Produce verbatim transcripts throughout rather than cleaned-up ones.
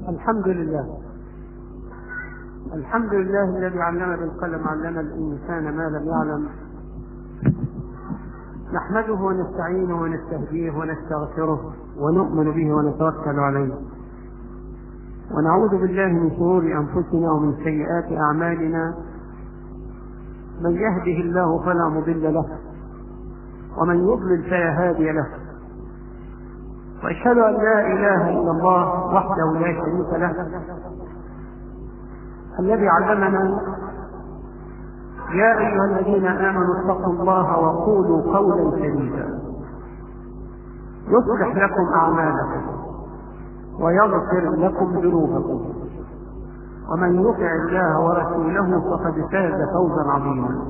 الحمد لله الحمد لله الذي علم بالقلم علم الإنسان ما لم يعلم. نحمده ونستعينه ونستهديه ونستغفره ونؤمن به ونتوكل عليه، ونعوذ بالله من شرور أنفسنا ومن سيئات أعمالنا. من يهده الله فلا مضل له، ومن يضلل فلا هادي له، وأشهد أن لا إله إلا الله وحده لا شريك له الذي علمنا يا أيها الذين آمنوا اتقوا الله وقولوا قولا سديدا يصلح لكم أعمالكم ويغفر لكم ذنوبكم، ومن يطع الله ورسوله فقد فاز فوزا عظيما.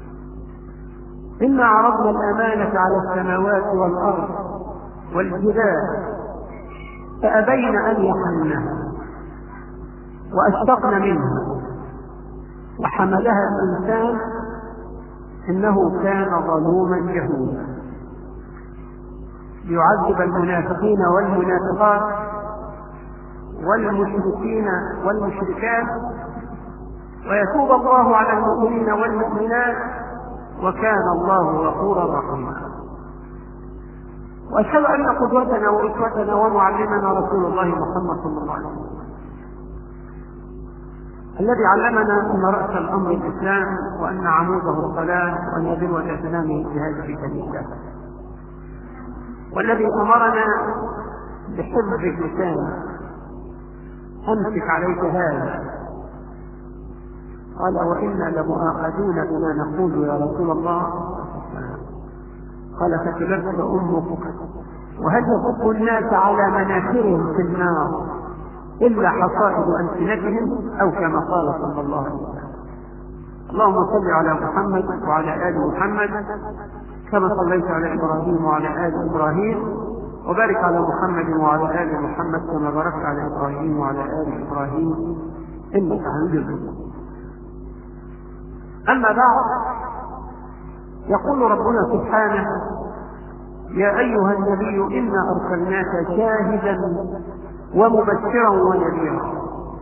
إنا عرضنا الأمانة على السماوات والأرض والجبال فأبين أن يحملنها وأشفقن منها وحملها الإنسان إنه كان ظلوما جهولا. ليعذب المنافقين والمنافقات والمشركين والمشركات ويتوب الله على المؤمنين والمؤمنات، وكان الله غفورا رحيما. وأشهد أن قدوتنا وأسوتنا ومعلمنا رسول الله محمد صلى الله عليه وسلم الذي علمنا أن رأس الأمر الإسلام، وأن عموده الصلاة، وأن ذروة سنامه الجهاد في سبيل الله، والذي أمرنا بحفظ اللسان. أمسك عليك هذا، قال وإنا لمؤاخذون بما نقول يا رسول الله. قال فتلك أمك، وهل يصب الناس على مناخرهم في النار إلا حصائد ألسنتهم، أو كما قال صلى الله عليه وسلم. اللهم صل على محمد وعلى آل محمد كما صليت على إبراهيم وعلى آل إبراهيم، وبارك على محمد وعلى آل محمد كما باركت على إبراهيم وعلى آل إبراهيم إنك حميد مجيد. أما بعد، يقول ربنا سبحانه يا أيها النبي إنا أرسلناك شاهدا ومبشرا ونذيرا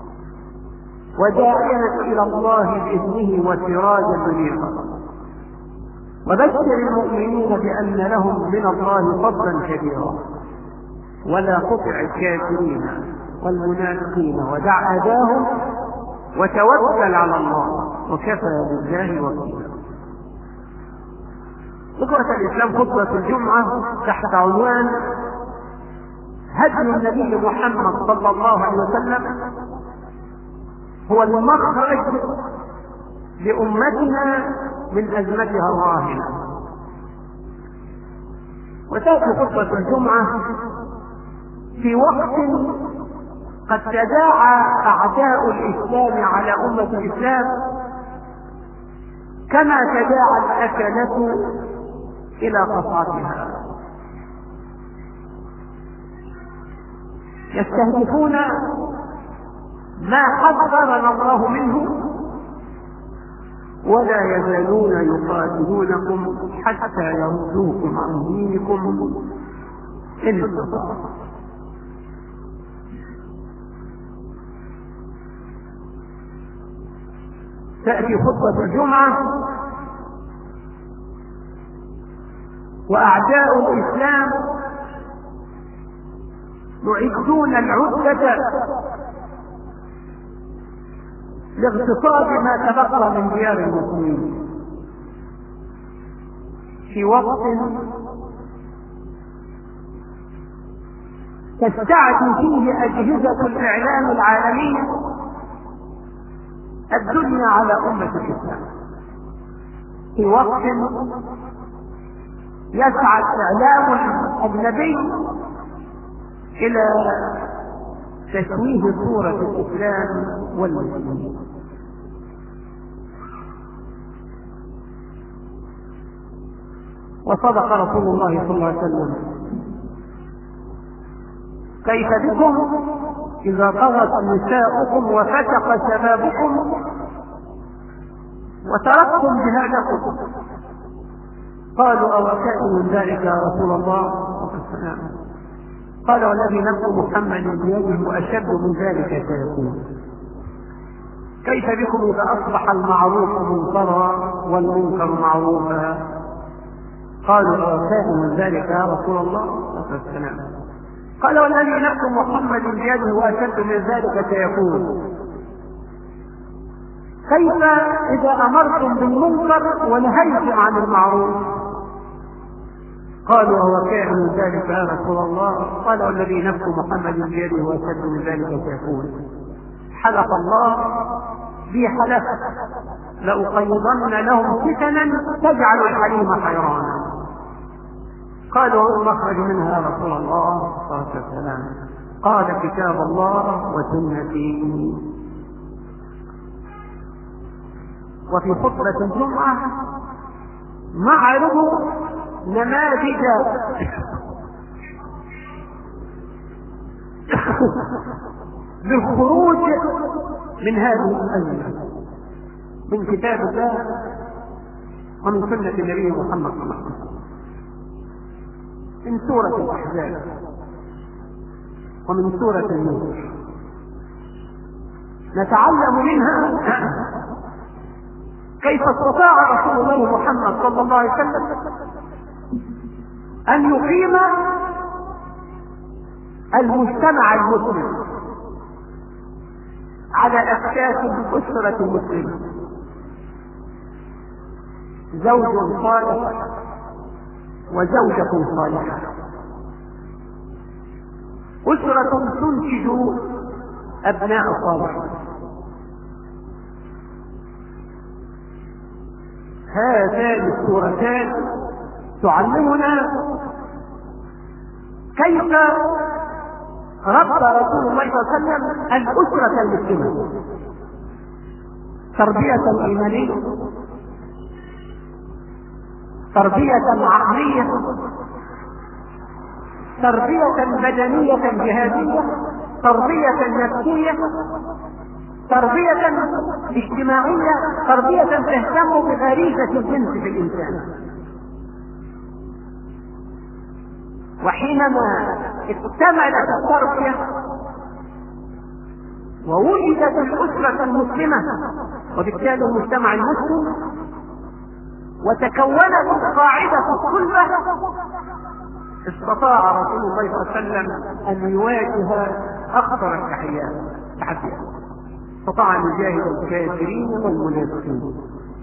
وداعيا إلى الله بإذنه وسراجا منيرا وبشر المؤمنين بأن لهم من الله فضلا كبيرا ولا تطع الكافرين والمنافقين ودع أذاهم وتوكل على الله وكفى بالله وكيلا. إخوة الإسلام، خطبة الجمعة تحت عنوان هدي النبي محمد صلى الله عليه وسلم هو المخرج لأمتنا من أزمتها الراهنة. وتأتي خطبة الجمعة في وقت قد تداعى أعداء الإسلام على أمة الإسلام كما تداعى الأكلة إلى قصاتها. يستهدفون ما حذرنا الله منه، ولا يزالون يقاتلونكم حتى يردوكم عن دينكم إن استطاعوا. تأتي خطبة الجمعة وأعداء الإسلام يعدون العدة لاغتصاب ما تبقى من ديار المسلمين في وقت تستعدي فيه أجهزة الإعلام العالمية الدنيا على أمة الإسلام، في وقت يسعى الإعلام الأجنبي إلى تشويه صورة الإسلام والمسلمين. وصدق رسول الله صلى الله عليه وسلم كيف بكم إذا طغت نساؤكم وفتق شبابكم وتركتم جهادكم. قالوا أو شيء من ذلك يا رسول الله؟ قال والذي نفس محمد بيده أشد من ذلك سيكون. كيف بكم إذا أصبح المعروف منكرا والمنكر معروفا؟ قالوا أوفاء من ذلك يا رسول الله. قال والذي نفس محمد بيده أشد من ذلك سيكون. كيف إذا أمرتم بالمنكر ونهيتم عن المعروف؟ قالوا هو كائن من ذلك يا رسول الله. قال والذي نفس محمد بيده واشد من ذلك سيكون. حلف الله بي حلف لأقيضن لهم فتنا تجعل الحليم حيرانا. قالوا المخرج منها يا رسول الله صلى الله عليه وسلم. قال كتاب الله وسنتي. وفي خطبة الجمعة معرض نماذج بالخروج من هذه الأزمة من كتاب الله ومن سنة النبي محمد صلى الله عليه وسلم، من سورة الأحزاب ومن سورة النور. نتعلم منها كيف استطاع رسول الله محمد صلى الله عليه وسلم أن يقيم المجتمع المسلم على أساس الأسرة المسلمة. زوج صالح وزوجة صالحة، أسرة تنتج أبناء صالحين. هاتان السورتان تعلمنا كيف ربى رسول الله صلى الله عليه وسلم الأسرة المسلمة تربية إيمانية، تربية عقلية، تربية بدنية جهادية، تربية نفسية، تربية اجتماعية، تربية تهتم بغريزة الجنس في الإنسان. وحينما اكتملت التربية ووجدت الأسرة المسلمة وبالتالي المجتمع المسلم وتكونت القاعدة الصلبة، استطاع رسول الله صلى الله عليه وسلم أن يواجه أخطر التحديات، استطاع أن يجاهد الكافرين والمنافقين.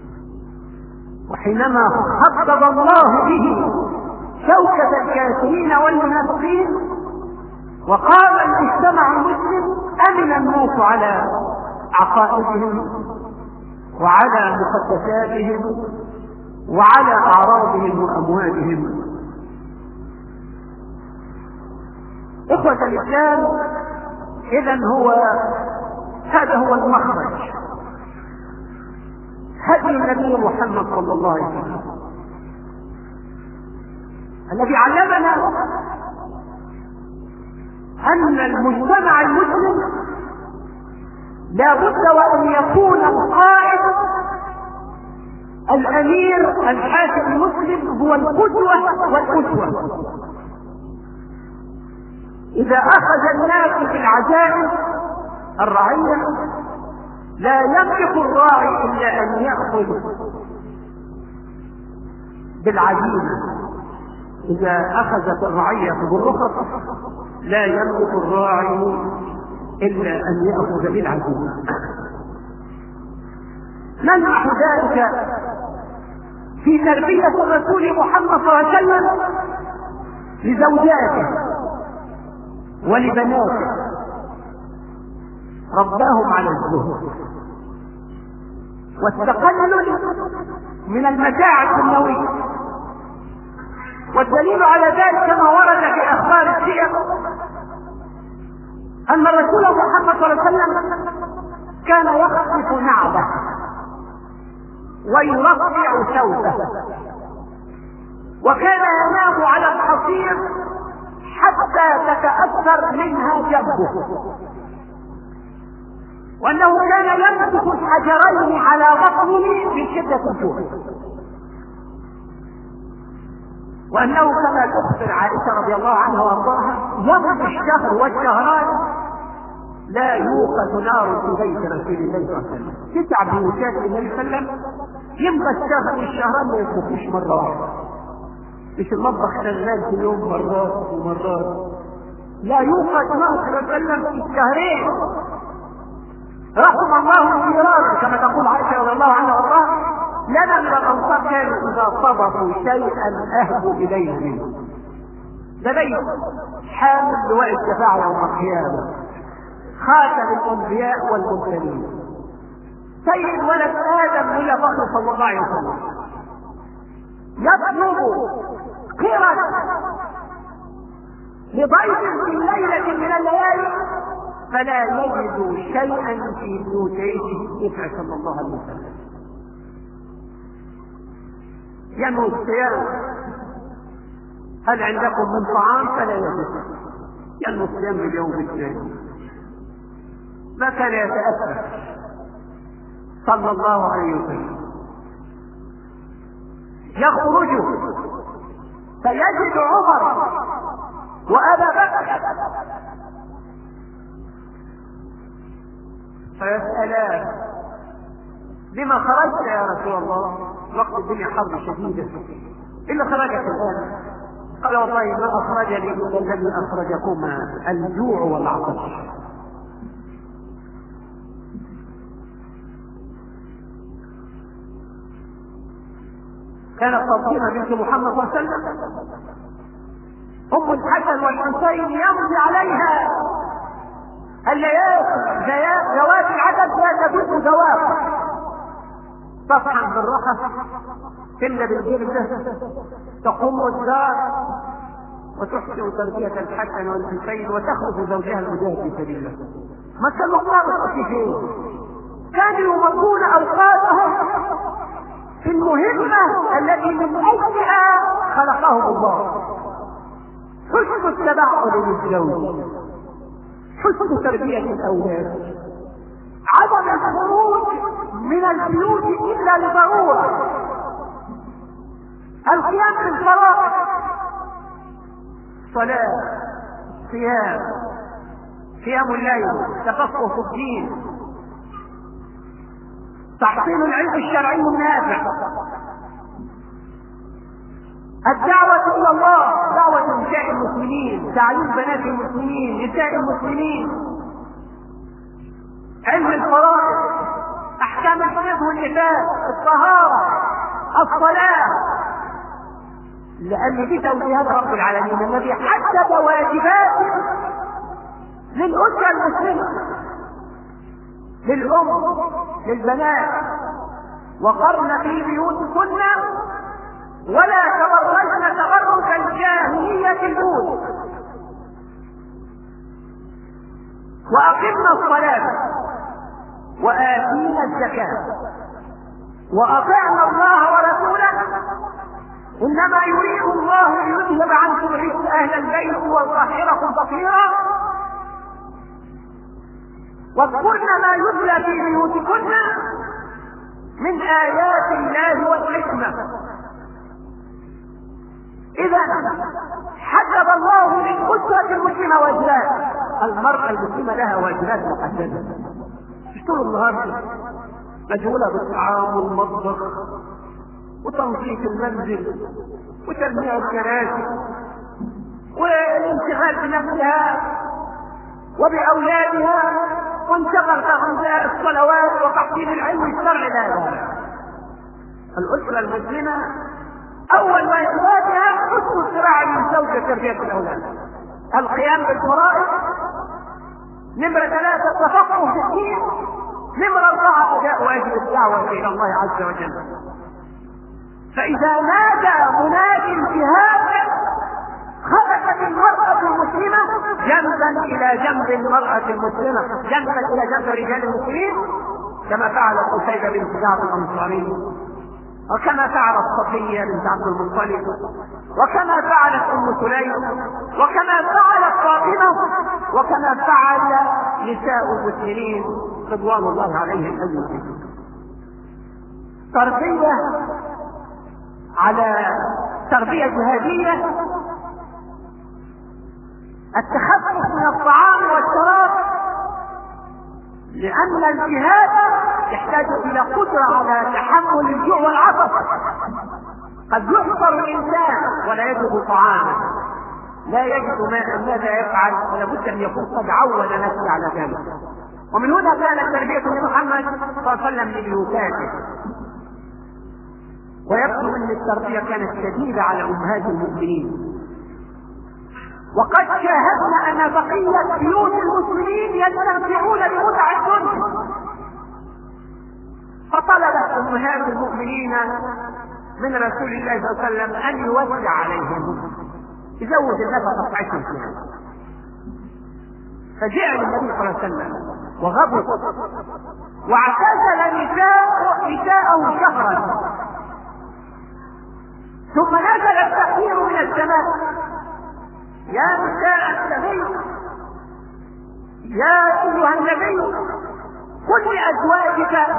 وحينما خفض الله به شوكة الكافرين والمنافقين وقام المجتمع المسلم أمن الناس على عقائدهم وعلى مقدساتهم وعلى أعراضهم وأموالهم. إخوة الإسلام، إذن هو هذا هو المخرج، هدي النبي محمد صلى الله عليه وسلم الذي علمنا أن المجتمع المسلم لا بد وأن يكون القائد الأمير الحاكم المسلم هو القدوة والأسوة. إذا أخذ الناس بالعجائز الرعية لا يملك الراعي إلا أن يأخذ بالعجينة. إذا أخذت الرعية بالرخص لا يملك الراعي إلا أن يأخذ بالعجينة. نلمح ذلك في تربية الرسول محمد صلى الله عليه وسلم لزوجاته ولبناته، رباهم على الزهد والتقلل من المتاع الدنيوية. والدليل على ذلك ما ورد في أخبار السير أن الرسول محمد صلى الله عليه وسلم كان يخطف نعبه ويرفع ثوبه، وكان ينام على الحصير حتى تتأثر منها جنبه، وأنه كان يمسك الحجرين على بطنه في شدة الجوع. وأنه كما تخبر عائشة رضي الله عنها وأرضاها يمضي الشهر والشهران لا يوقد نار في بيت رسول الله صلى الله عليه وسلم. تسع بيوتات النبي صلى الله عليه وسلم يمضي الشهر والشهران ما يطبخوش مرة واحدة، مش المطبخ شغال في اليوم مرات ومرات، لا يوقد نار صلى الله عليه وسلم في الشهرين. رحم الله الجيران كما تقول عائشة رضي الله عنها وارضاها، لنا من الانصار كانوا اذا طبخوا شيئا اهدوا اليه منه. ده بيت حامل لواء الشفاعة يوم القيامة، خاتم الانبياء والمرسلين، سيد ولد ادم من فخر صلى الله عليه وسلم، يطلب قرد لضيف في ليلة من الليالي فلا يجد شيئا في بيوته صلى الله عليه وسلم. ينمو الصيام، هل عندكم من طعام؟ فلا يجد. ينمو الصيام باليوم الثاني، ما كان يتأثر صلى الله عليه وسلم. يخرج فيجد عمر وأبا بكر فيسألان لما خرجت يا رسول الله؟ وقت الدنيا حرب شديدة، إلا خرجت الآن؟ قال والله ما أخرجني إلا الذي أخرجكما، الجوع والعطش. كانت فاطمة بنت محمد صلى الله عليه وسلم أم الحسن والحسين يمضي عليها الليالي ذوات العدد لا تفوت ذوات، تطعن بالرخص، تملى بالجردة، تقوم الدار وتحسن تربية الحسن والحسين وتخرج زوجها المجاهد في سبيل الله. ما كان مقام في شيء، كانوا يمضون أوقاتهم في المهمة التي من أجلها خلقهم الله. حسن التبعل للزوج، حسن تربية الأولاد، عدم الخروج من البيوت إلا لضرورة، القيام بالفرائض، صلاة، صيام، قيام الليل، تفقه في الدين، تحصيل العلم الشرعي النافع، الدعوة إلى الله، دعوة نساء المسلمين، تعليم بنات المسلمين، نساء المسلمين، علم الفرائض، أحكام الحيض والنفاس، الطهارة، الصلاة، لأن دي توجيهات رب العالمين الذي حدد واجبات للأسرة المسلمة، للأم، للبنات، وقرن في بيوتكن ولا تبرجن تبرج الجاهلية الأولى، وأقمنا الصلاة وآتينا الزكاة وأطعنا الله ورسوله، إنما يريد الله ليذهب عنكم رجس أهل البيت ويطهركم تطهيرا، واذكرن ما يتلى في بيوتكن من آيات الله والحكمة. إذا حدد الله للأسرة المسلمة واجبات، المرأة المسلمة لها واجبات محددة، مش طول النهار مشغولة بالطعام والمطبخ وتنظيف المنزل وترميع الكراسي والانشغال بنفسها وبأولادها وانشغل عن الصلوات وتحصيل العلم الشرعي. لا، الأسرة المسلمة أول واجباتها حسن الصراع من زوجة تربية الأولاد، القيام بالفرائض، نمرة ثلاثة التفقه في الدين، نمرة أربعة أداء واجب الدعوة إلى الله عز وجل. فإذا نادى مناد في هذا خرجت المرأة المسلمة جنبا إلى جنب المرأة المسلمة، جنبا إلى جنب رجال المسلمين، كما فعلت قتيبة بنت جعفر الأنصاري، وكما فعلت صفية بنت عبد المطلب، وكما فعلت أم سليم، وكما فعلت فاطمة، وكما فعل نساء المسلمين رضوان الله عليهم أجمعين. تربية على تربية جهادية، التخفف من الطعام والشراب، لأن الجهاد يحتاج إلى قدرة على تحمل الجوع والعطش. قد يحصر الإنسان ولا يجد طعاما، لا يجد ماء، ماذا يفعل؟ ولا بد أن يكون قد عود نفسه على ذلك. ومن هنا كانت تربية محمد صلى الله عليه وسلم لبيوتاته. ويبدو أن التربية كانت شديدة على أمهات المؤمنين. وقد شاهدنا أن بقية بيوت المسلمين يستمتعون بمتع الدنيا، فطلبت أمهات المؤمنين من رسول الله صلى الله عليه وسلم أن يوسع عليهم، يزود النفقة بتاعتهم فيها. فجاء النبي صلى الله عليه وسلم وغضب واعتزل نساء نساءه شهرا، ثم نزل التحذير من السماء: يا نساء النبي، يا ايها النبي، قل لازواجك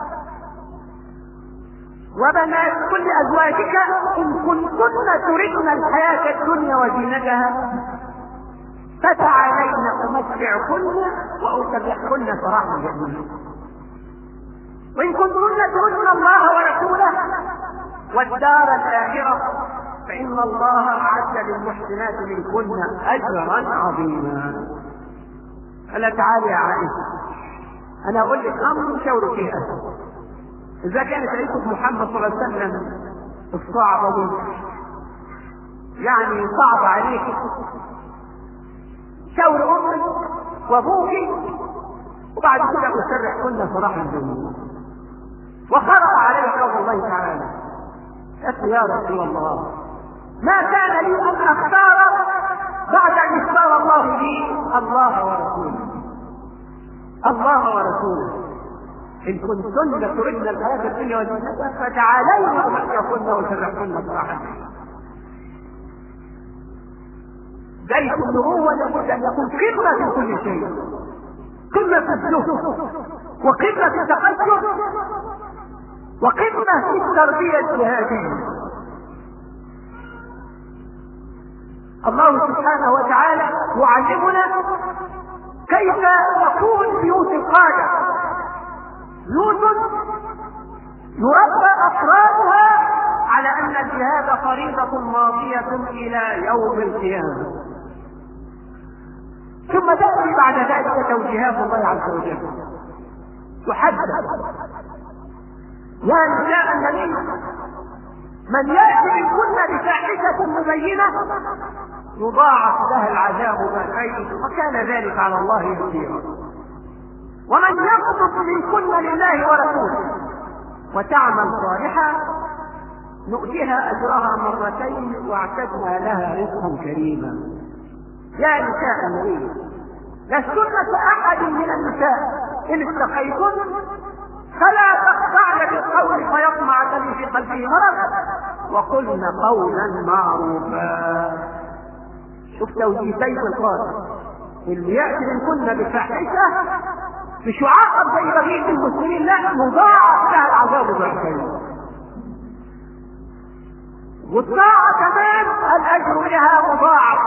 وبنات كل ازواجك ان كنتن تردن الحياه الدنيا وزينتها فتعالين امتعكن واسرحكن سراحا جميلا، وان كنتن تردن الله ورسوله والدار الاخره فإن الله أعد للمحسنات منكن أجرا عظيما. ألا تعالي يا عائشة، أنا أقول لك أمر شاور فيه أسر. إذا كانت عيشة محمد صلى الله عليه وسلم الصعبة دي يعني صعب عليك، شاور أمك وأبوك وبعد كده أسرح كن صراحة جميلة. وخرج عليه قول الله تعالى: يا رسول الله، ما كان لي أن أختار بعد أن اختار الله لي الله ورسوله الله ورسوله إن كنتن تردن الحياة الدنيا وزينتها فتعالين أمتعكن وسرحكن سراحا. بيت النبوة لابد أن يكون قمة في كل شيء، قمة في الزهد وقمة في التقدم وقمة في التربية الجهادية. الله سبحانه وتعالى يعلمنا كيف تكون بيوت القادة، بيوت يربى أفرادها على أن الجهاد فريضة ماضية إلى يوم القيامة. ثم تأتي بعد ذلك توجيهات الله عز وجل تحدث: يا نساء النبي، من يأتي منكن بفاحشة مبينة يضاعف لها العذاب ضعفين وكان ذلك على الله يسيرا. ومن يقنط منكن لله ورسوله وتعمل صالحا نؤتيها أجرها مرتين واعتدنا لها رزقا كريما. يا نساء النبي، لستن كأحد من النساء إن اتقيتن فلا تخضعن بالقول فيطمع الذي في قلبه مرض وقلن قولا معروفا. شوف توجيه سيد القادر: اللي يأتي منكن بفاحشة مش يعاقب زي بقية المسلمين، لا، يضاعف لها العذاب ضعفين. والطاعة كمان الأجر لها مضاعف.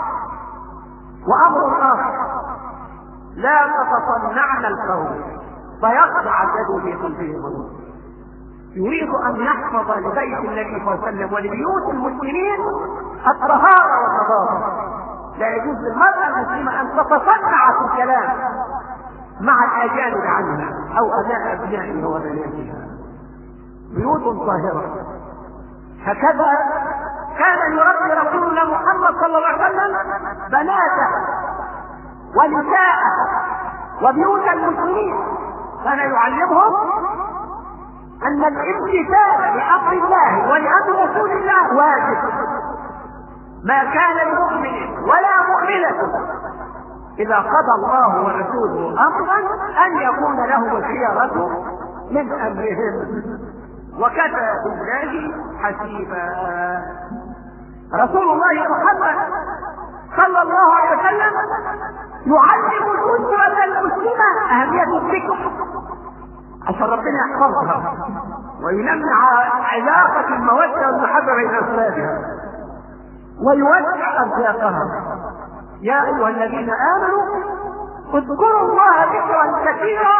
وأمر آخر: لا تتصنعن القول فيخضع الذي في قلبه مرض. يريد أن يحفظ لبيت النبي صلى الله عليه وسلم ولبيوت المسلمين الطهارة والنظافة. لا يجوز للمرأة المسلمة أن تتصنع في الكلام مع الأجانب عنها أو أبناء أبنائها وبناتها. بيوت طاهرة. هكذا كان يربي رسولنا محمد صلى الله عليه وسلم بناته ونساءه وبيوت المسلمين. كان يعلمهم أن الامتثال لأمر الله ولأمر رسول الله واجب. ما كان لمؤمن ولا مؤمنة إذا قضى الله ورسوله أمرا أن يكون لهم الخيرة من أمرهم وكفى بالله حسيبا. رسول الله محمد صلى الله عليه وسلم يعلم الأسرة المسلمة أهمية الذكر عشان ربنا يحفظها. وينمي علاقة المودة والمحبة بين أفرادها ويوسع أرزاقها. يا أيها الذين آمنوا اذكروا الله ذكرا كثيرا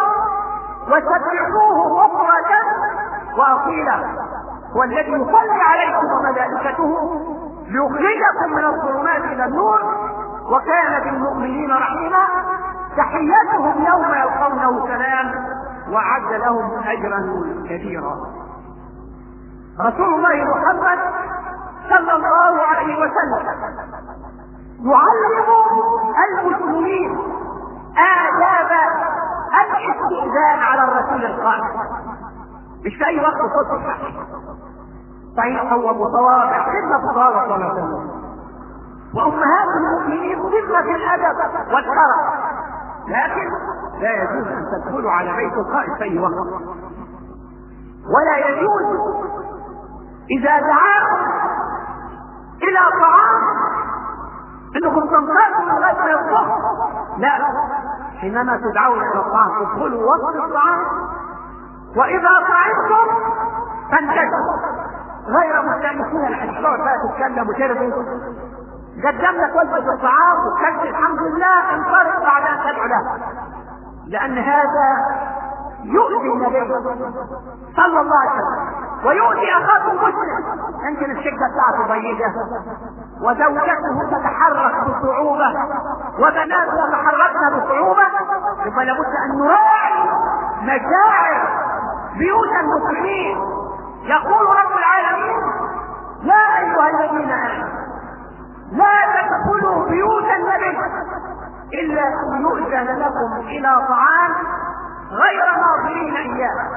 وسبحوه بكرة وأصيلا، هو الذي يصلي عليكم وملائكته ليخرجكم من الظلمات إلى النور وكان بالمؤمنين رحيما. تحيتهم يوم يلقونه سلام وعد لهم أجرا كبيرا. رسول الله محمد صلى الله عليه وسلم يعلم المسلمين آداب الاستئذان على الرسول القائم، مش في أي وقت صدق صحيح، هو متواضع قمة التواضع صلى الله عليه وسلم، وأمهات المؤمنين قمة في الأدب والكرم، لكن لا يجوز أن تدخلوا على بيت القائد في أي وقت، ولا يجوز إذا دعاكم إلى طعام إنكم تنطلقوا لغاية ما يصبح، لا، حينما تدعون إلى الطعام تدخلوا وسط الطعام، وإذا طعمتم فانتشروا غير مستأنسين الحشرات لا تتكلم وترغي. قدم لك وجبة الطعام وكلت الحمد لله، انطلق بعد أن تدعو له، لأن هذا يؤذي النبي صلى الله عليه وسلم ويؤذي أخاك المسلم. يمكن الشقة بتاعته ضيقة وزوجته تتحرك بصعوبة وبناته يتحركن بصعوبة، يبقى لابد أن نراعي مشاعر بيوت المسلمين. يقول رب العالمين: يا أيها الذين آمنوا لا تدخلوا بيوت النبي إلا أن يؤذن لكم إلى طعام غير ناظرين إياه،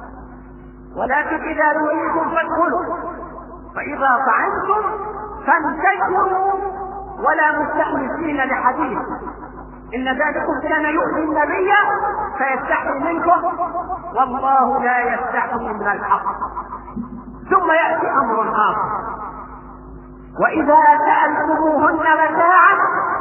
ولكن إذا دعيتم فادخلوا، فإذا طعمتم فانتشروا ولا مستأنسين لحديث، إن ذلكم كان يؤذي النبي فيستحي منكم والله لا يستحي من الحق. ثم يأتي أمر آخر: وإذا سألتموهن متاعا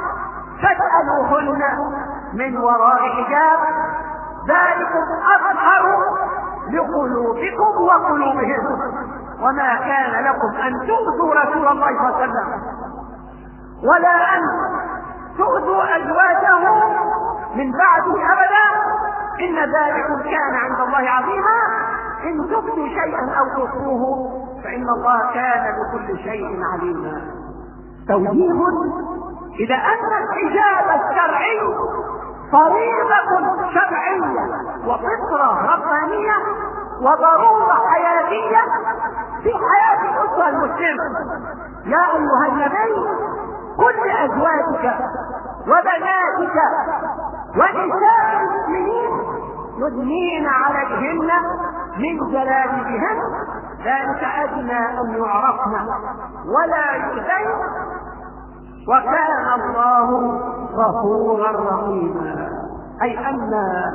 فاسألوهن من وراء حجاب ذلكم أطهر لقلوبكم وقلوبهم، وما كان لكم أن تؤذوا رسول الله صلى الله عليه وسلم ولا أن تؤذوا أزواجه من بعده أبدا، إن ذلكم كان عند الله عظيما. إن تبدوا شيئا أو تخفوه فإن الله كان بكل شيء عليما. توجيه إلى أن الحجاب الشرعي فريضة شرعية وفطرة ربانية وضرورة حياتية في حياة الأسرة المسلمة. يا أيها النبي قل لأزواجك وبناتك ونساء المسلمين يدنين عليهن من جلابيبهن ذلك أدنى أن يعرفن ولا يؤذين وكان الله غفورا رحيما. أي أن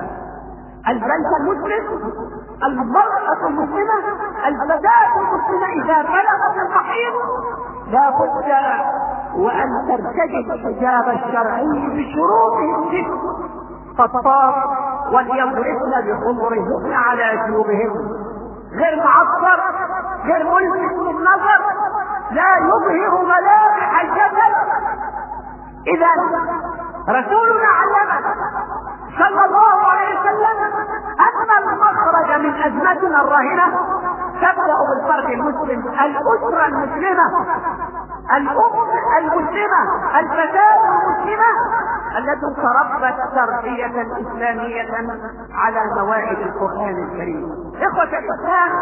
البنت المسلم، المرأة المسلمة، الفتاة المسلمة إذا بلغت المحيض لا بد وأن ترتدي الحجاب الشرعي بشروطه الست: فالطاف وليضربن بخمرهن على جيوبهن، غير معصر، غير ملفت للنظر، لا يظهر ملامح الجسد. إذا رسولنا علمنا صلى الله عليه وسلم أن المخرج من أزمتنا الراهنة تبدأ بالفرد المسلم، الأسرة المسلمة، الأم المسلمة، الفتاة المسلمة التي تربت تربية إسلامية على مواعيد القرآن الكريم. إخوة الإسلام،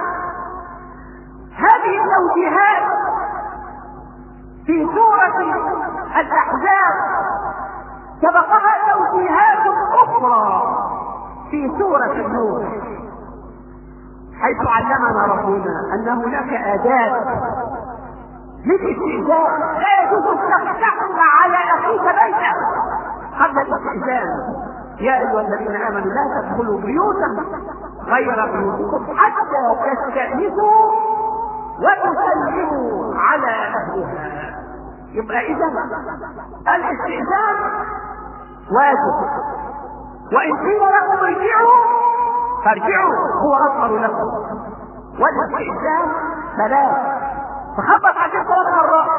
هذه التوجيهات في سورة الأحزاب سبقها توجيهات أخرى في سورة النور، حيث علمنا ربنا أن هناك آداب للاستئذان، لا يجوز أن تحكم على أخيك بيته قبل الاستئذان. يا أيها الذين آمنوا لا تدخلوا بيوتا غير بيوتكم حتى تستأنسوا وتسلموا على أهلها. يبقى إذا الاستئذان واجب، وإن قيل لكم ارجعوا فارجعوا هو أطهر لكم، والاستئذان ثلاث، تخبط عليه ثلاث مرات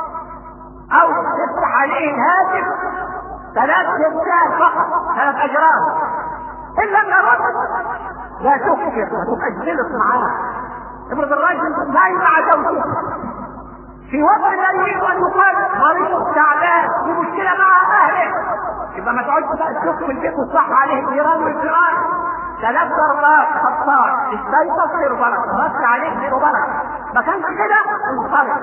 او تفتح عليه الهاتف ثلاث رسائل فقط، ثلاث اجرام. ان لم يرد لا تكفر، ما تبقاش جلس معاه. افرض الراجل نايم مع زوجته في وقت لا يريد ان يقال مريض تعبان في مشكله مع اهله، يبقى ما تقعدش بقى تشوف في البيت وتصح عليه الجيران والجيران. ثلاث ضربات خطار استيقظ خير بركه، رد عليه خير بركه، ما كانش كده انصرف.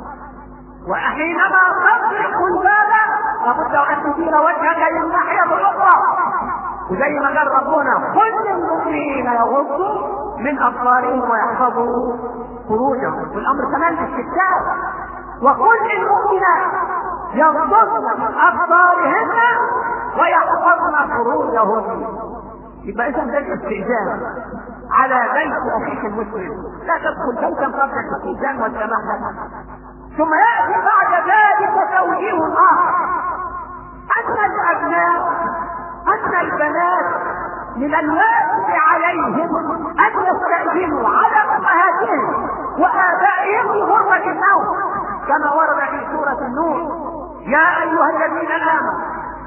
وحينما تطرق الباب لابد ان تدير وجهك للناحيه الاخرى، وزي ما قال ربنا كل المؤمنين يغضوا من ابصارهم ويحفظوا فروجهم، والامر كمان للستات، وكل المؤمنات يغضضن من ابصارهن ويحفظن فروجهن. يبقى اذا ده الاستئذان على بيت اخيك المسلم، لا تدخل بيتا قبل الاستئذان والسماح. ثم ياتي بعد ذلك توجيه اخر، ان الابناء ان البنات من الواجب عليهم ان يستأذنوا على امهاتهم وابائهم في غرفة النوم، كما ورد في سورة النور: يا ايها الذين امنوا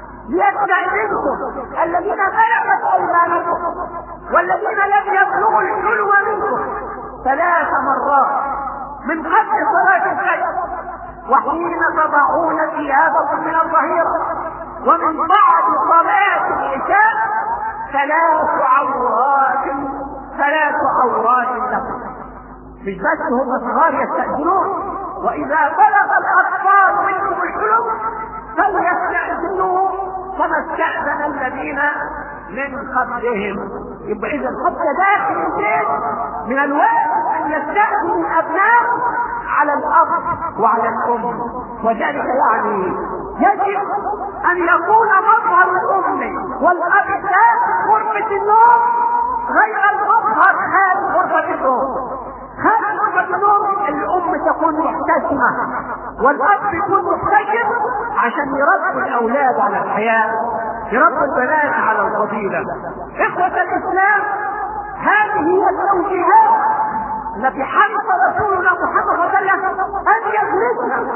ليستأذنكم الذين بلغت ايمانكم والذين لم يبلغوا الحلم منكم ثلاث مرات من قبل صلاة الفجر، وحين تضعون ثيابكم من الظهيرة، ومن بعد صلاة العشاء، ثلاث عورات ثلاث عورات لكم. مش بس هم صغار يستأذنون، وإذا بلغ الأطفال منكم الحلم فليستأذنوا كما استأذن الذين من قبلهم. يبقى إذا حتى داخل البيت من الواجب أن يستأذن الأبناء على الأب وعلى الأم، وذلك يعني يجب أن يكون مظهر الأم والأب داخل غرفة النوم غير المظهر خارج غرفة النوم. خارج غرفة النوم الأم تكون محتشمة والأب يكون محتشم عشان يربي الأولاد على الحياة، يربي البنات على الفضيلة. إخوة الإسلام، هذه هي التوجيهات التي حرص رسولنا محمد صلى الله عليه وسلم أن يدرسها،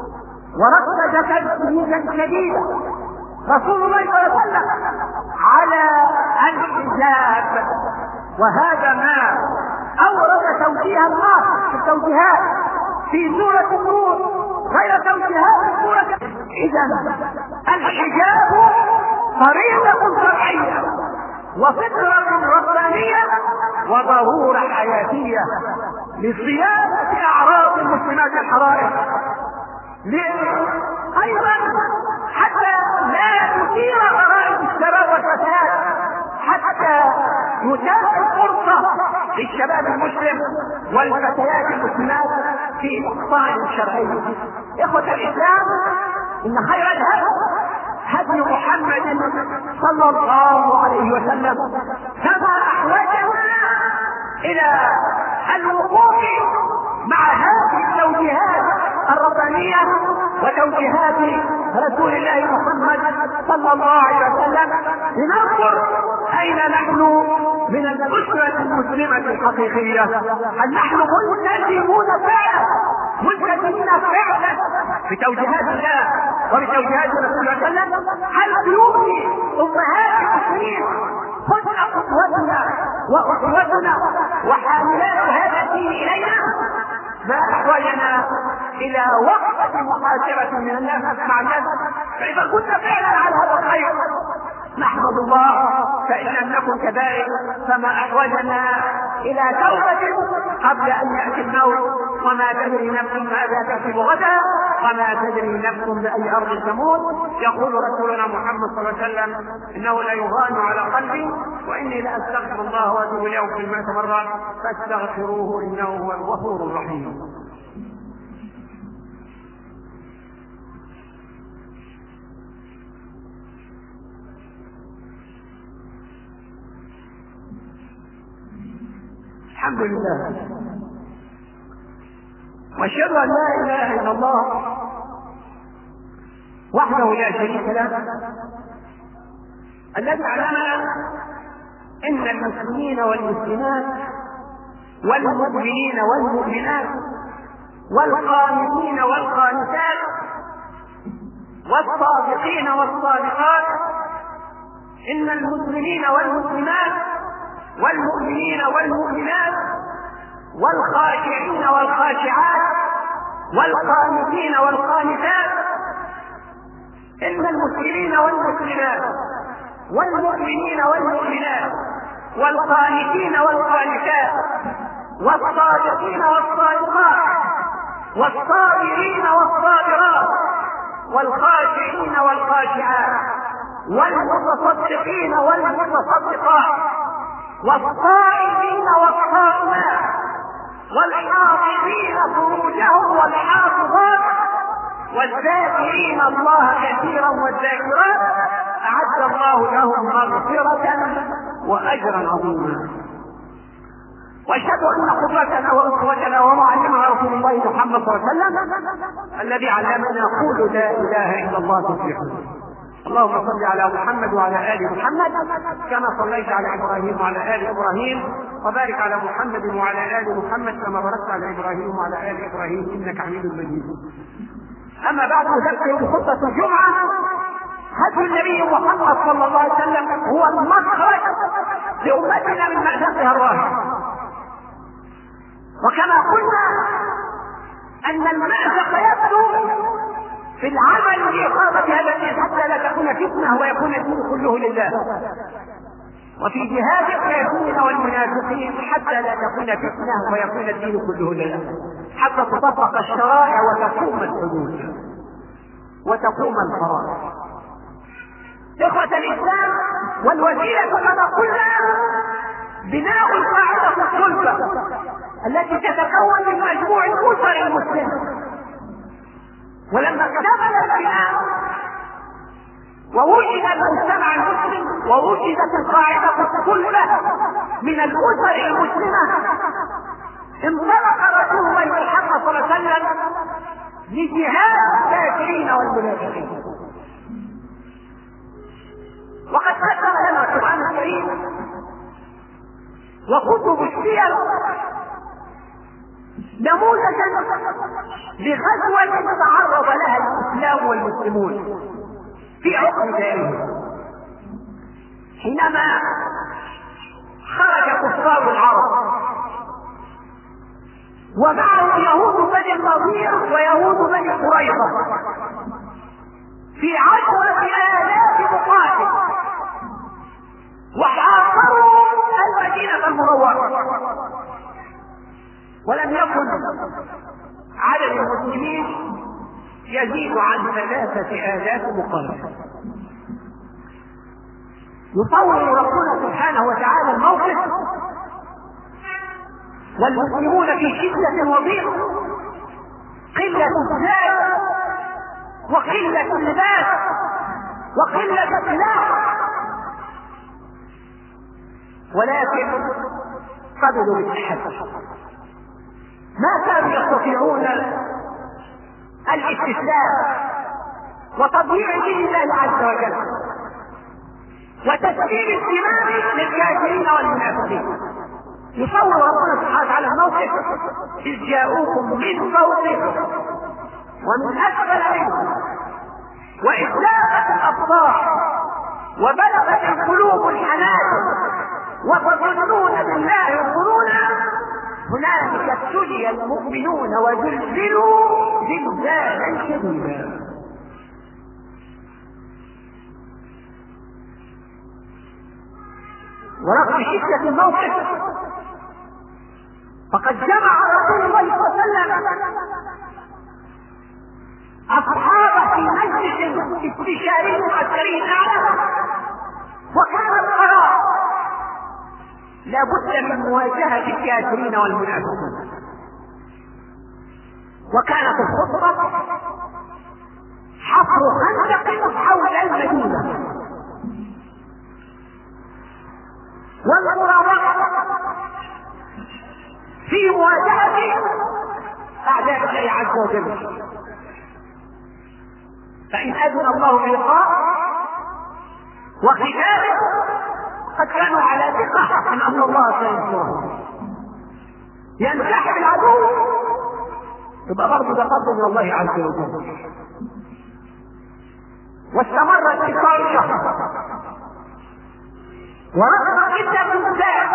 وركز تركيزا شديدا رسول الله صلى الله عليه وسلم على الحجاب، وهذا ما أورد توجيها آخر في التوجيهات في سورة النور غير توجيهات سورة. إذا الحجاب طريقة شرعية وفطرة ربانية وضرورة حياتية لصيانة أعراض المسلمات الحرائق، أيضا حتى لا تثير غرائز الشباب والفتيات، حتى يتاح الفرصة للشباب المسلم والفتيات المسلمات في إقصاء شرعي. إخوة الإسلام، إن خير الهدي هدي محمد صلى الله عليه وسلم، كما أحوجنا إلى الوقوف مع هذه التوجيهات الربانية وتوجيهات رسول الله محمد صلى الله عليه وسلم، لننظر أين نحن من الأسرة المسلمة الحقيقية. هل نحن ملتزمون فعلا ملتزمين فعلا بتوجيهات الله وبتوجيهات رسول الله صلى الله عليه وسلم؟ هل بيوتي أمهات المسلمين كن قدوتنا وأسوتنا وحاملات هذا الدين إلينا؟ ما أحوجنا إلى وقفة محاسبة من الناس مع الناس. فإذا كنا فعلا على هذا الخير نحمد الله، فإن لم نكن كذلك فما أحوجنا إلى توبة قبل أن يأتي الموت. وما تدري نفس ماذا تكسب غدا وما تدري نفس بأي أرض تموت. يقول رسولنا محمد صلى الله عليه وسلم: إنه لا يغان على قلبي وإني لأستغفر الله وأتوب إليه في المئة مرة فاستغفروه إنه هو الغفور الرحيم. الحمد لله، واشهد ان لا اله الا الله وحده لا شريك له، الذي علمنا ان المسلمين والمسلمات والمؤمنين والمؤمنات والقانتين والقانتات والصادقين والصادقات، إن المسلمين والمسلمات والمؤمنين والمؤمنات والخاشعين والخاشعات والقانتين والقانتات، إن المسلمين والمسلمات والمؤمنين والمؤمنات والقانتين والقانتات والصادقين والصادقات والصابرين والصابرات والخاشعين والخاشعات والمتصدقين والمتصدقات والصائمين والصائمات والحافظين فروجهم والحافظات والذاكرين الله كثيرا والذاكرات أعد الله لهم مغفرة وأجرا عظيما. واشهد ان قدوتنا واسوتنا ومعلمنا رسول الله محمد صلى الله عليه وسلم الذي علمنا قول لا اله الا الله تفلحون. اللهم صل على محمد وعلى ال محمد كما صليت على ابراهيم وعلى ال ابراهيم، وبارك على محمد وعلى ال محمد كما باركت على ابراهيم وعلى ال ابراهيم انك حميد مجيد. اما بعد، اذكر بخطبه الجمعه هدي النبي محمد صلى الله عليه وسلم هو المخرج لامتنا من مأساتها الراهنه. وكما قلنا ان المأزق يبدو في العمل لإقامة هذا الدين حتى لا تكون فتنة ويكون الدين كله لله، وفي جهاد الكافرين والمنافقين حتى لا تكون فتنة ويكون الدين كله لله، حتى تطبق الشرائع وتقوم الحدود وتقوم الفرائض. إخوة الإسلام، والوسيلة كما قلنا بناء القاعدة الصلبة التي تتكون من مجموع الأسر المسلمة. ولما اكتمل البناء ووجد المجتمع المسلم ووجدت القاعدة الصلبة من الأسر المسلمة، انطلق رسول الله محمد صلى الله عليه وسلم لجهاد الكافرين والمنافقين. وقد قدم لنا القرآن الكريم وكتب السير نموذجا لغزوة تعرض لها الإسلام والمسلمون في عقد ذلك، حينما خرج كفار العرب ومعهم يهود بني النضير ويهود بني قريظة في عشرة آلاف مقاتل، وحاصروا المدينة المنورة، ولم يكن عدد المسلمين يزيد عن ثلاثة آلاف مقاتل. يصور ربنا سبحانه وتعالى الموقف والمسلمون في شدة وضيق، قلة الزاد وقلة اللباس وقلة السلاح، ولكن قبلوا بالتحدي، ما كانوا يستطيعون الاستسلام وتضييع دين الله عز وجل وتسليم الزمام للكافرين والمنافقين. يصور ربنا سبحانه وتعالى الموقف إذ جاءوكم من فوقكم ومن أسفل منكم وإذ لاقت الأبصار وبلغت القلوب الحناجر وتظنون بالله الظنونا، هنالك ابتلي المؤمنون وزلزلوا زلزالا شديدا. ورغم شدة الموقف فقد جمع رسول الله صلى الله عليه وسلم أصحابه في مجلس استشاري عسكري أعلى، وكان القرار لا بد من مواجهة الكافرين والمنافقين. وكانت الخطبة حفر خندق حول المدينة والمراوغة في مواجهة أعداء الله عز وجل، فإن أذن الله بلقاء وقتاله قد كانوا على ثقة من أن الله سينصرهم. ينسحب العدو، يبقى برضه ده فضل من الله عز وجل. واستمر انتصار شهر، ورغم شدة الزاد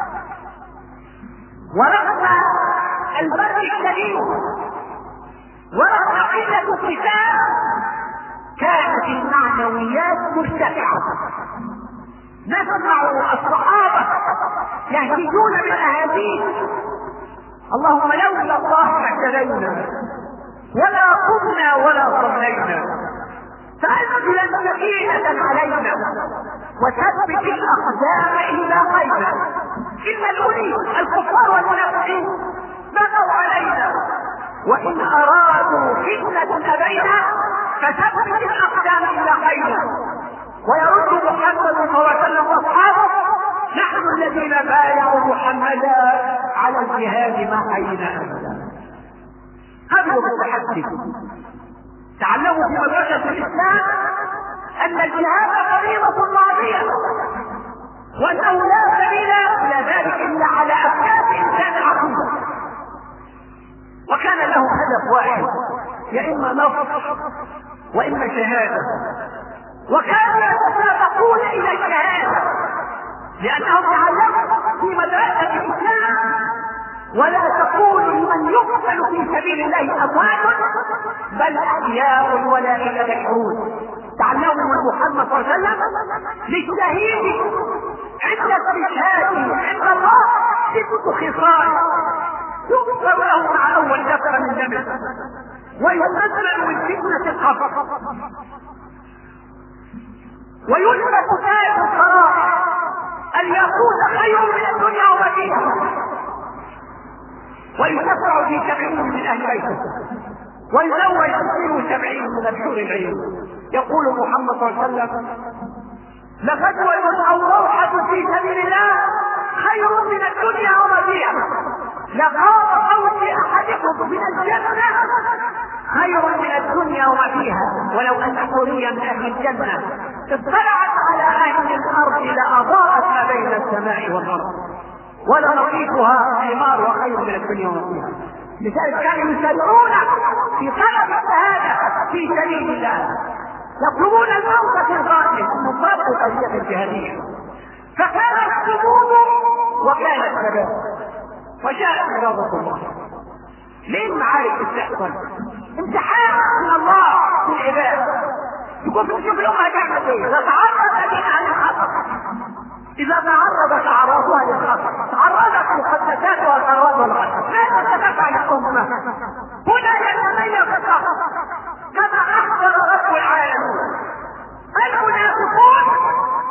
ورغم البرد الشديد ورغم قلة القتال كانت المعنويات مرتفعة. نسمع الصحابة يهتدون بالاهازيج: اللهم لولا الله ما اهتدينا ولا قمنا ولا صلينا، فأنزل سكينة علينا وثبت الأقدام إن لاقينا. إن الأولي الكفار والمنافقين بغوا علينا، وإن أرادوا فتنة أبينا فثبت الأقدام إن لاقينا. ويرد محمد صلى الله عليه وسلم واصحابه: نحن الذين بايعوا محمدا على الجهاد ما حيينا ابدا. قبلوا بالتحدي، تعلموا في مدرسة الإسلام أن الجهاد فريضة ماضية، وأنه لا سبيل إلى ذلك إلا على أبناء إنسان عقيم. وكان له هدف واحد: يا إما نصر وإما شهادة. وكانوا يتسابقون إلى الشهادة لأنهم تعلموا في مدرسة الإسلام: ولا تقولوا لمن يقتل في سبيل الله أموات بل أحياء ولكن تشعرون. تعلموا من محمد صلى الله عليه وسلم: للشهيد عند استشهاده عند الله ست خصال يغفر له مع أول دفع من دمه، وينزل من فتنة القبر، ويلبس تاج القرار. الياقوت خير من الدنيا وما فيها، ويشفع في سبعين من اهل بيته، ويزوج فيه سبعين من الحور العين. يقول محمد صلى الله عليه وسلم: لغدوة او روحة في سبيل الله خير من الدنيا وما فيها، لقاء قوم احدكم من الجنة خير من الدنيا وما فيها، ولو ان حوريا من اهل الجنة اطلعت على اهل الارض لاضاءت ما بين السماء والارض، ولنصيبها ثمار وخير من الدنيا وما فيها. لذلك كانوا يسارعون في طلب الشهادة في سبيل الله، يطلبون الموت في الغالب من ضرب القضية الجهادية. فكان الصمود وكان الثبات، وجاءت إرادة الله. ليه المعارك بتحصل؟ امتحان من الله في العباد. يقول شوف لهم هتعمل ايه؟ اذا تعرض بها عن الخطر، اذا تعرضت اعراضها للخطر، تعرضت مقدساتها وثرواتها للخطر، ماذا ستفعل الامه؟ هنا يتميز الخطر كما اخبر رب العالمين: المنافقون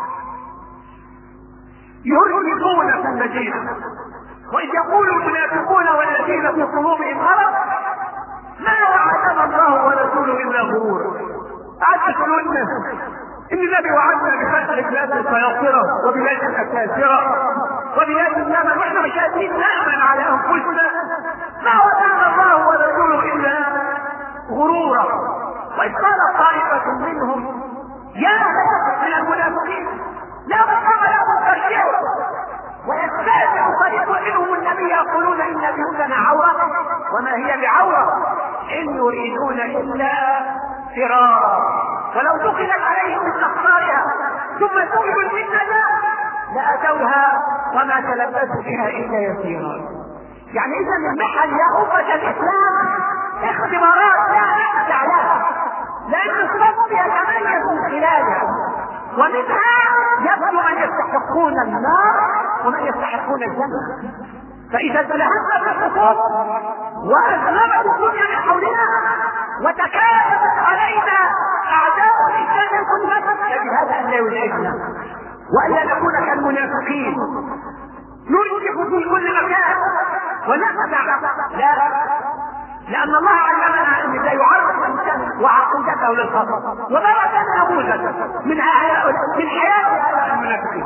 يرهقون في المدينه، واذ يقول المنافقون والذين في قلوبهم مرض ما وعدنا الله ورسوله الا غرورا. قعدت تقولوا لنا ان النبي وعدنا بفتح البلاد القياصره وبلاد الاكاسره وبلاد اليمن، واحنا مش قادرين نامن على انفسنا. ما وعدنا الله ورسوله الا غرورا. واذ قال طائفه منهم يا من المنافقين لا مقام لهم ترجعوا، ويستاذن فريق منهم النبي يقولون ان بيوتنا عوره وما هي بعوره ان يريدون الا فرارا، ولو دخلت عليهم من اخطارها ثم سئلوا الفتنه لاتوها وما تلبسوا بها الا يسيرا. يعني اذا المحن يا امه الاسلام اختبارات لا نخدع لها، لان الصف يتميز من خلالها، ومنها يبدو من يستحقون النار ومن يستحقون الجنه. فاذا ازدهرنا بالخطوط واذنبت الدنيا من حولنا وتكاثرت علينا اعداء الانسان كلها، يجب هذا ان لا يزعجنا والا نكون كالمنافقين نرجف في كل مكان ونخدع. لا، لان الله علمنا ان لا يعرض الانسان وعقيدته للخطر. وضرب لنا نموذج من من حياه هؤلاء المنافقين،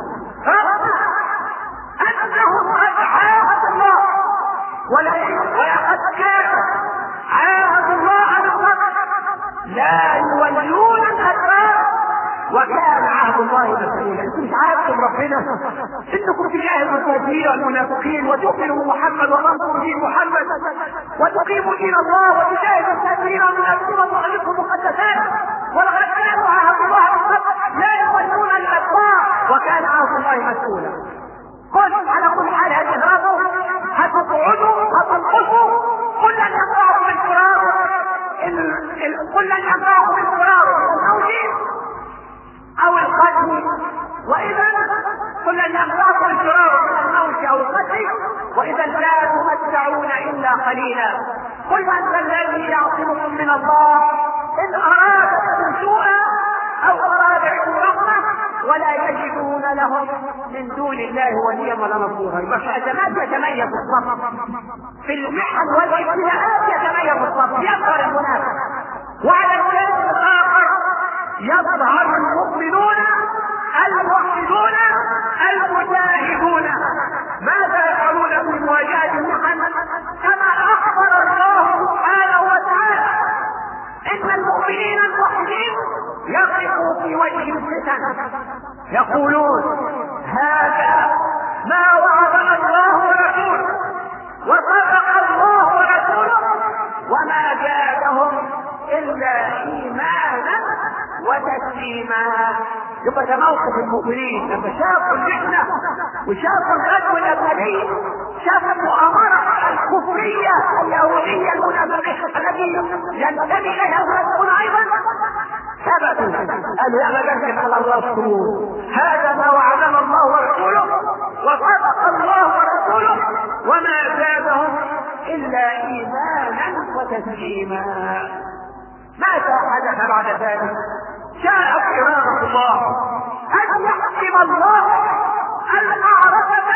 انهم قد عاهدوا الله ولقد كان عاهدوا الله على الخطر لا يولون الادبار وكان عهد الله مسؤولا. انتم مش عارفين ربنا انكم تجاهدوا الكافرين والمنافقين وتؤمنوا بمحمد وتنصروا دين محمد وتقيموا دين الله وتجاهدوا الكافرين والمنافقين وتخلصوا مقدسات، ولقد كانوا عهد الله مسؤولا لا يولون الادبار وكان عهد الله مسؤولا. قل على كل حال هتهربوا هتقعدوا هتنقصوا، قل لن ينفعكم الفرار قل لن ينفعكم الفرار الموت او القتل، واذا قل لن ينفعكم الفرار من الموت او القتل واذا لا تمتعون الا قليلا. قل من ذا الذي يعصمكم من الله ان اراد بكم سوءا او اراد بكم رحمه ولا يجدون لهم من دون الله وليا ولا نصيرا. يبقى ادمات يتميز الصف في المحن والابتلاءات، يتميز الصف يظهر المنافق، وعلى الجانب الاخر يظهر المؤمنون الموحدون المجاهدون. ماذا يفعلون في مواجهه المحن؟ كما اخبر الله سبحانه وتعالى ان المؤمنين الموحدين يقفوا في وجه الفتن يقولون هذا ما وعدنا الله ورسوله وصدق الله ورسوله وما زادهم الا ايمانا وتسليما. يبقى ده موقف المؤمنين لما شافوا الفتنه وشافوا الغزو الابدي، شافوا المؤامره الكفريه اليهوديه المنافقه التي ينتمي اليها المسلمون ايضا، ثبتوا قالوا يا مجد على الرسول هذا ما وعدنا الله ورسوله وصدق الله ورسوله وما زادهم الا ايمانا وتسليما. ماذا حدث بعد ذلك؟ جاءت إرادة الله أن يحكم الله المعركة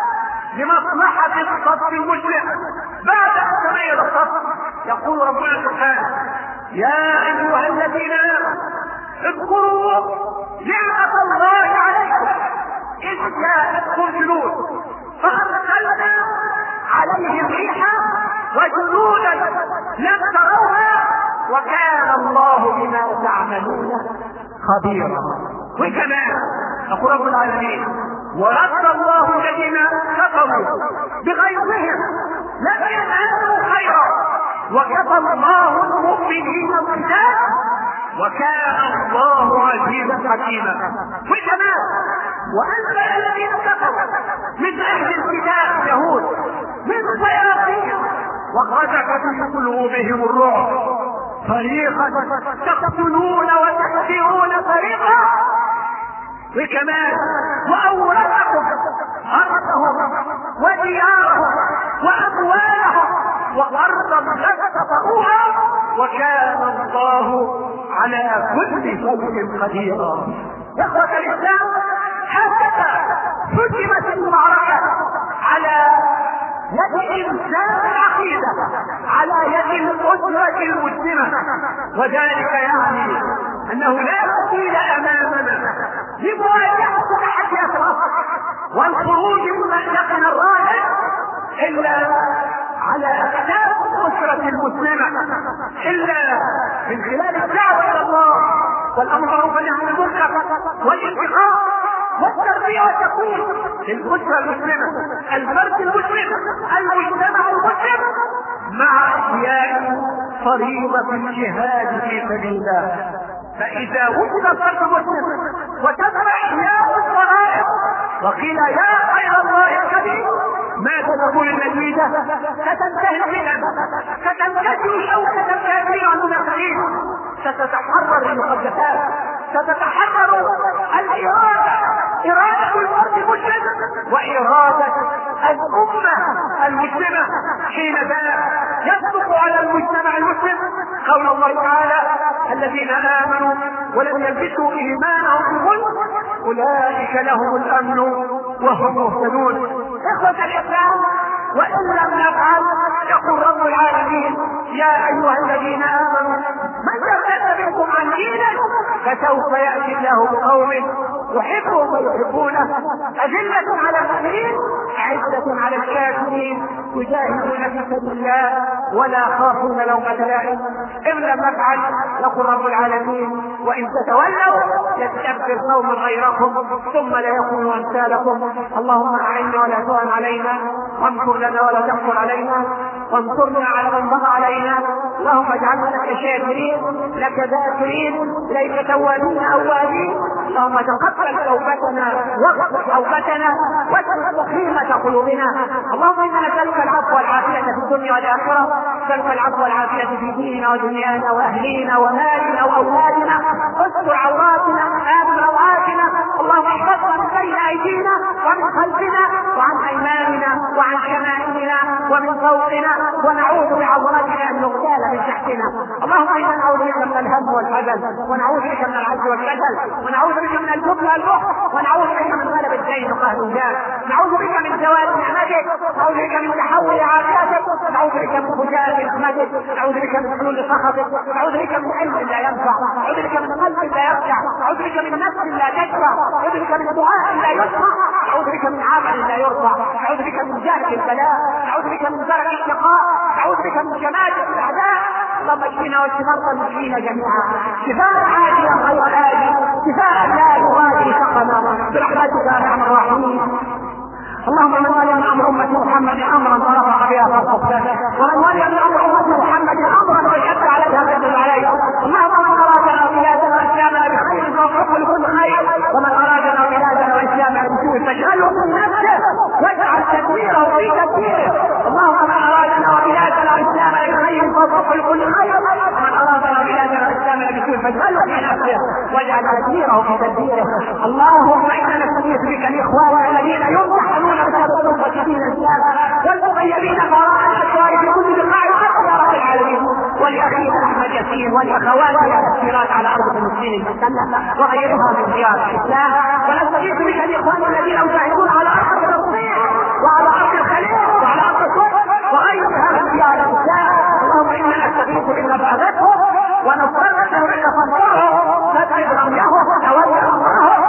لمصلحة الصف المسلم. بعد أن تميز الصف يقول ربنا سبحانه يا أيها الذين آمنوا اذكروا نعمة الله عليكم إذ جاءتكم جنود فأرسلنا عليهم ريحا وجنودا لم تروها وكان الله بما تعملون خبيرا. وكمان يقول رب العالمين ورد الله الذين كفروا بغيظهم لم ينالوا خيرا وكفى الله المؤمنين القتال وكان الله عزيزا حكيما. وكمان وأنزل الذين كفروا من أهل الكتاب يهود من صياصيهم وقذف في قلوبهم الرعب فريقا تقتلون وتحسرون فريقا. وكمان وأورثكم أرضهم وديارهم وأموالهم وأرضا لم تطئوها وكان الله على كل شيء قديرا. إخوة الإسلام هكذا ختمت المعركة على يد إنسان العقيدة، على يد الأسرة المسلمة، وذلك يعني أنه لا سبيل أمامنا لمواجهة تحديات العصر والخروج من مأزقنا الراهن إلا على أكتاف الأسرة المسلمة، إلا من خلال الدعوة إلى الله والأمر بالمعروف والنهي عن المنكر والانتقام والتربية والتكوين للأسرة المسلمة، الفرد المسلم، المجتمع المسلم، مع إحياء فريضة الجهاد في سبيل الله. فإذا وجد الفرد المسلم وتم إحياء الفرائض وقيل يا خير الله الكبير ماذا تقول النتيجة؟ ستنتهي الفتن، ستنتهي شوكة الكافرين عن المنافقين، ستتحرر المقدسات، ستتحرر الإرادة، إرادة الفرد المسلم وإرادة الأمة المسلمة. حين ذا يصدق على المجتمع المسلم قول الله تعالى الذين آمنوا ولم يلبسوا إيمانهم بظلم أولئك لهم الأمن وهم مهتدون. إخوة الإسلام وإن لم نفعل يقول رب العالمين يا أيها الذين آمنوا من يرتد منكم عن دينه فسوف يأتي الله بقوم يحبهم ويحبونه، أذلة على المؤمنين أعزة على الكافرين، يجاهدون في سبيل الله ولا خافون لومة لائم. إن لم نفعل يقول رب العالمين وإن تتولوا يستبدل قوما غيركم ثم لا يكونوا أمثالكم. اللهم أعنا ولا تعن علينا، وانصر لنا ولا تنصر علينا، وانصرنا على من بغى علينا. اللهم اجعلنا لك شاكرين لك ذاكرين ليس توابين أوابين. اللهم تقبل توبتنا واغفر توبتنا واسلل سخيمة قلوبنا. اللهم إنا نسألك العفو والعافية في الدنيا والآخرة، نسألك العفو والعافية في ديننا ودنيانا وأهلينا ومالنا وأولادنا، استر عوراتنا آمن روعاتنا. اللهم احفظنا من بين أيدينا ومن خلفنا وعن أيماننا وعن شمائلنا ومن فوقنا، ونعوذ بعظمتك أن نغتال من تحتنا. اللهم إنا نعوذ بك من الهم والحزن، ونعوذ بك من العجز والكسل، ونعوذ بك من الجبن والبخل، ونعوذ بك من غلب الدين وقهر الرجال، نعوذ بك من زوال نعمتك، نعوذ بك من تحول عافيتك، نعوذ بك من فجاءة رحمتك، نعوذ بك من حلول سخطك، نعوذ بك من علم لا ينفع، نعوذ بك من قلب لا يخشع، نعوذ بك من نفس لا تشفع، نعوذ بك من دعاء لا يسمع، نعوذ بك من عمل لا يرفع، نعوذ بك من جهل البلاء، نعوذ بك من درك الشقاء، نعوذ بك من شماتة الأعداء. اللهم اشفنا واشف مرضى المسلمين جميعا شفاء عاجلا غير آجل، شفاء لا يغادر سقما، برحمتك يا ارحم الراحمين. اللهم من ولي من امر امه محمد امرا فرفق بها فرقه، ومن ولي من امر امه محمد امرا وشد عليها فشد عليه. اللهم من ارادنا بلادنا واسلامنا بخير فوفقه لكل خير، ومن ارادنا بلادنا واسلامنا بسوء فاجعله من نفسه واجعل تدبيره في تدبيره. اللهم من ارادنا وبلادنا واسلامنا بخير فوفقه لكل خير، ومن ارادنا بلادنا واسلامنا بسوء فاجعله في نفسه واجعل تدبيره في تدبيره. اللهم انا نستغيث بك لاخواننا الذين يمتحنون بسبب النصرة في الاسلام والمغيبين براءة الاشرار في كل بقاع الارض يا رب العالمين، ولاخينا احمد ياسين ولاخواتنا الاسيرات على ارض المسلمين وغيرها من ديار الاسلام. ونستغيث بك لاخواننا الذين يجاهدون على ارض فلسطين وعلى ارض الخليج وعلى ارض القدس وغيرها من ديار الاسلام. اللهم انا نستغيث بك بعثتهم ونصرت لهم انك فانصرهم فتعب رميهم وتولى امرهم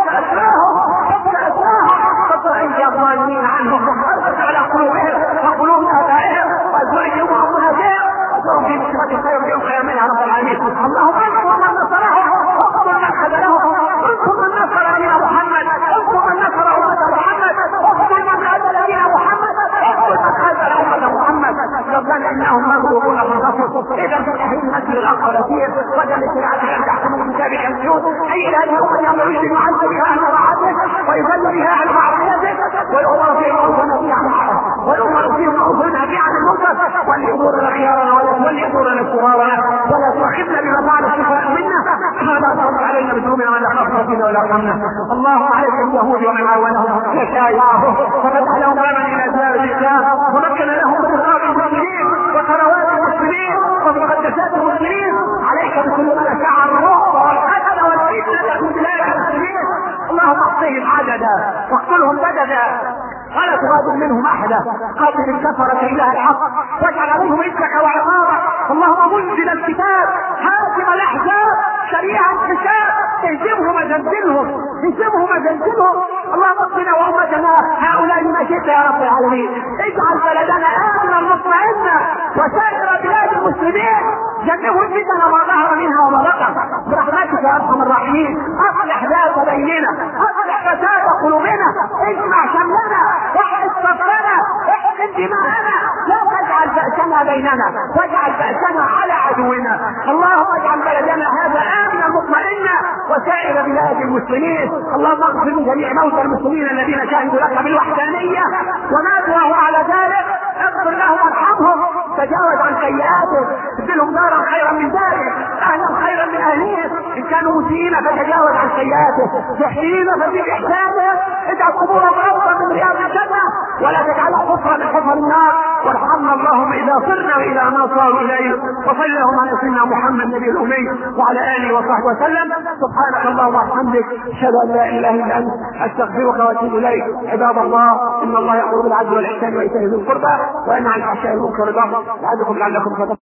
عند الظالمين عنهم وحرصت على قلوبهم وقلوب ابائهم وازواجهم وامهاتهم وهم في مصيبه خير يوم قيامنا يا رب العالمين. اللهم انصر من نصرهم واقتل من خذلهم، انصر من نصر دين محمد، انصر من نصر امه محمد، واقتل من خذل دين محمد، واقتل من خذل امه محمد. ربنا انهم مغلوبون فانتصر، اذا فتح المسجد الاقصى الاثير وجل شريعتك ان تحكم بكتابك السيوف، اي هذه الامه امر يجب عنك بها عن طاعتك ويذل بها عن معصيتك، ويؤمر فيهم عرفنا بها عن معصيتك، ويؤمر فيهم عرفنا بها عن المنكر، وليأمرنا خيارنا وليأمرنا شرارنا، ولا تؤاخذنا بما فعل السفهاء منا، هذا صلى علينا بذنوبنا ولا خافنا فينا ولا رحمنا. اللهم عليك باليهود ومن عاونهم وشايعهم وفتح لهم بابا الى دار الاسلام، ومكن لهم من رقاب المسلمين وثروات المسلمين ومقدسات المسلمين. عليك بكل من اشاع الرعب والقتل والفتنه في بلاد المسلمين. اللهم احصهم عددا واقتلهم بددا ولا تغادر منهم احدا. قاتل الكفرة اله الحق واجعل عليهم رزقك وعقابك. اللهم منزل الكتاب هازم الاحزاب سريع الحساب، اهزمهم وزلزلهم اهزمهم وزلزلهم. اللهم اقنا وامتنا هؤلاء ما شئت يا رب العالمين. اجعل بلدنا امنا مطمئنا وسائر بلاد المسلمين، جنبوا الفتن ما ظهر منها وما بطن برحمتك يا ارحم الراحمين. اصلح ذات بيننا، اصلح فساد قلوبنا، اجمع شملنا، واحد صفرنا، احقن دماءنا، لا تجعل بأسنا بيننا واجعل بأسنا على عدونا. اللهم اجعل بلدنا هذا امنا مطمئنا وسائر بلاد المسلمين. اللهم اغفر لجميع موتى المسلمين الذين شهدوا لك بالوحدانية وماتوا وهم على ذلك، اغفر لهم وارحمهم، تجاوز عن سيئاتهم، ادلهم دارا خيرا من ذلك، اهلا خيرا من اهلهم، ان كانوا مسيئين فتجاوز عن سيئاتهم، محسنين فزد احسانهم، اجعل قبورهم روضة من رياض الجنة ولا تجعلها حفرة من حفر النار. وارحمنا اللهم اذا صرنا والى ما صاروا اليه. وصل اللهم على سيدنا محمد النبي الامي وعلى اله وصحبه وسلم. سبحانك اللهم وبحمدك اشهد ان لا اله الا انت استغفرك واتوب اليك. عباد الله ان الله يامر بالعدل والاحسان وايتاء ذي القربى وينهى عن الفحشاء والمنكر والبغي يعظكم لعلكم تتقون.